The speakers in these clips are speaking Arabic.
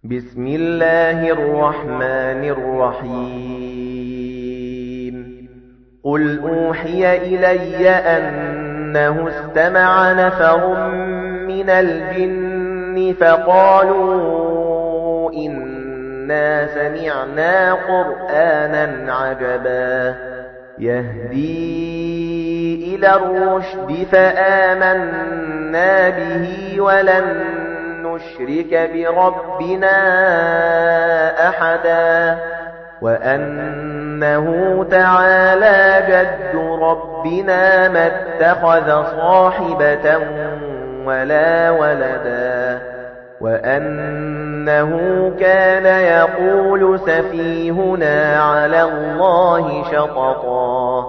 بسم الله الرحمن الرحيم قل أوحي إلي أنه استمع نفر من الجن فقالوا إنا سمعنا قرآنا عجبا يهدي إلى الرشد فآمنا به ولن نشرك بربنا أحدا وأنه تعالى جد ربنا ما اتخذ صاحبة ولا ولدا وأنه كان يقول سفيهنا على الله شططا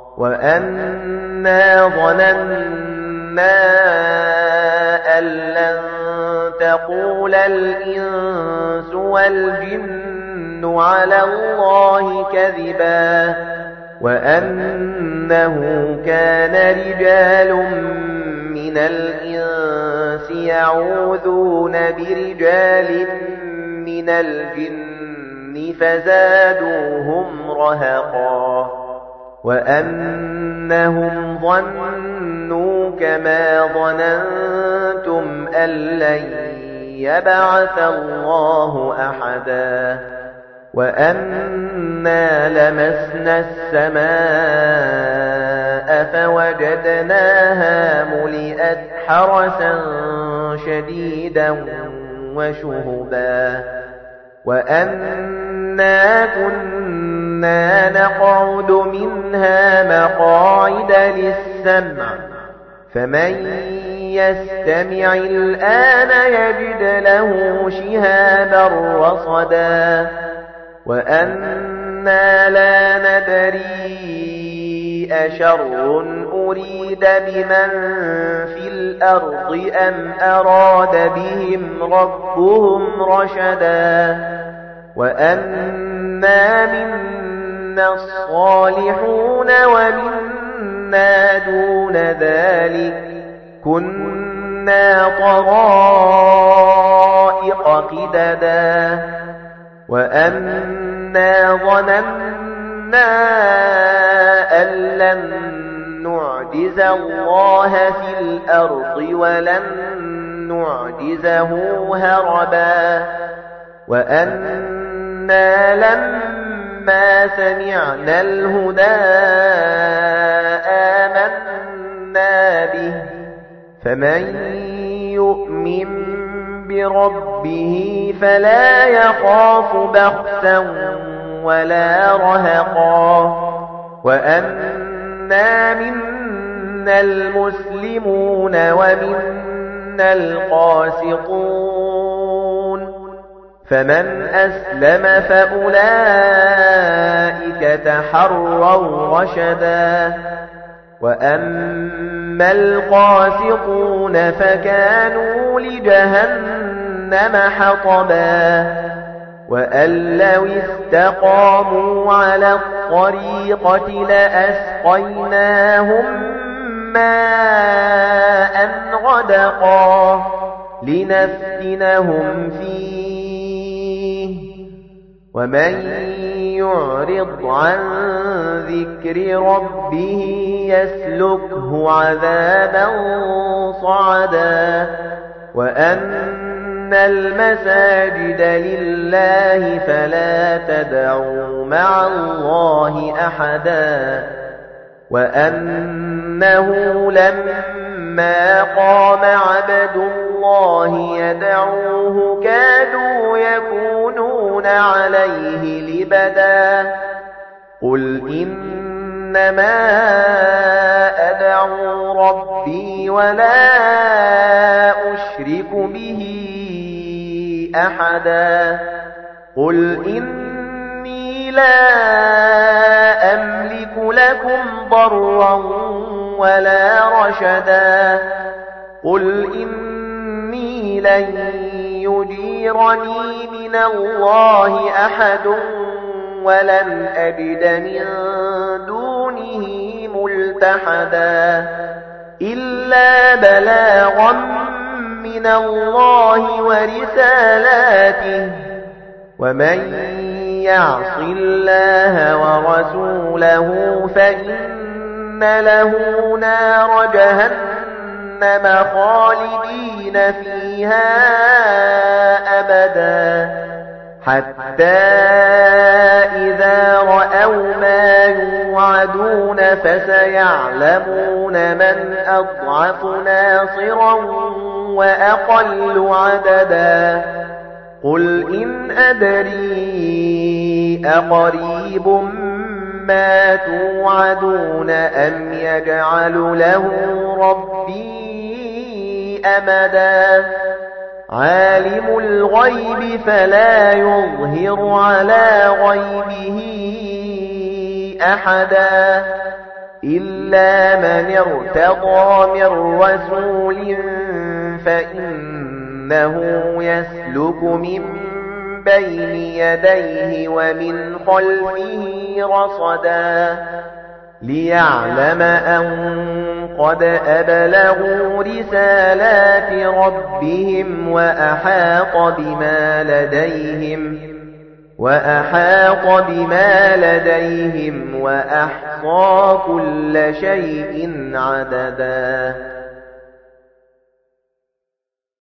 وأنا ظننا أن لن تقول الإنس والجن على الله كذبا وأنه كان رجال من الإنس يعوذون برجال من الجن فزادوهم رهقا وأنهم ظنوا كما ظننتم أن لن يبعث الله أحدا وأنا لمسنا السماء فوجدناها ملئت حرسا شديدا وشهبا وأنا كنا نقعد منها مقاعد للسمع فمن يستمع الآن يجد له شهابا رصدا وأنا لا ندري أشر أريد بمن في الأرض أم أراد بهم ربهم رشدا وأنا منا الصالحون ومنا دون ذلك كنا طرائق قددا وأنا ظننا أن لن نعجز الله في الأرض ولن نعجزه هربا وأنا لما سمعنا الهدى آمنا به فمن يؤمن بربه فلا يخاف بخسا ولا رهقا وأنا منا المسلمون ومنا القاسطون فمن أسلم فأولئك تحروا رشدا وأما القاسطون فكانوا لجهنم حطبا وأن لو استقاموا على الطريقة لأسقيناهم ماء غدقا لنفتنهم فيه ومن يعرض عن ذكر ربه يسلكه عذابا صعدا وأن المساجد لله فلا تدعوا مع الله أحدا وأنه لما قام عبد الله يدعوه كادوا يكونون عليه لبدا قل إنما أدعو ربي ولا أشرك به أحدا قل إني لا أملك لكم ضرا ولا رشدا قل إني لن يجيرني من الله أحد ولن أجد من دونه ملتحدا إلا بلاغا من الله ورسالاته ومن يعص الله ورسوله فإن له نار جهنم خالدين فيها أبدا حتى إذا رأوا ما يوعدون فسيعلمون من أضعف ناصرا وأقل عددا قل إن أدري أقريب ما توعدون أم يجعل له ربي أمدا عالم الغيب فلا يظهر على غيبه أحدا إلا من ارتضى من رسول فإنه يسلك من بين يديه ومن خلفه رصدا ليعلم أن قد أبلغوا رسالات ربهم وأحاط بما لديهم وأحصى كل شيء عددا